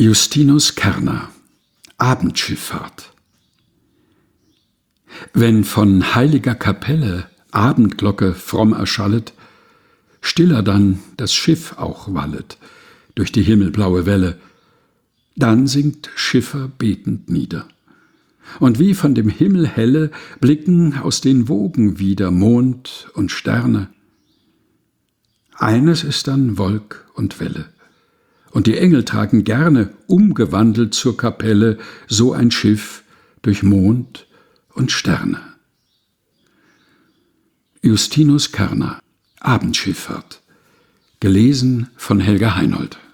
Justinus Kerner: Abendschifffahrt. Wenn von heiliger Kapelle Abendglocke fromm erschallet, stiller dann das Schiff auch wallet durch die himmelblaue Welle, dann sinkt Schiffer betend nieder. Und wie von dem Himmel helle blicken aus den Wogen wieder Mond und Sterne. Eines ist dann Wolk und Welle, und die Engel tragen gerne, umgewandelt zur Kapelle, so ein Schiff durch Mond und Sterne. Justinus Kerner: Abendschifffahrt. Gelesen von Helga Heinold.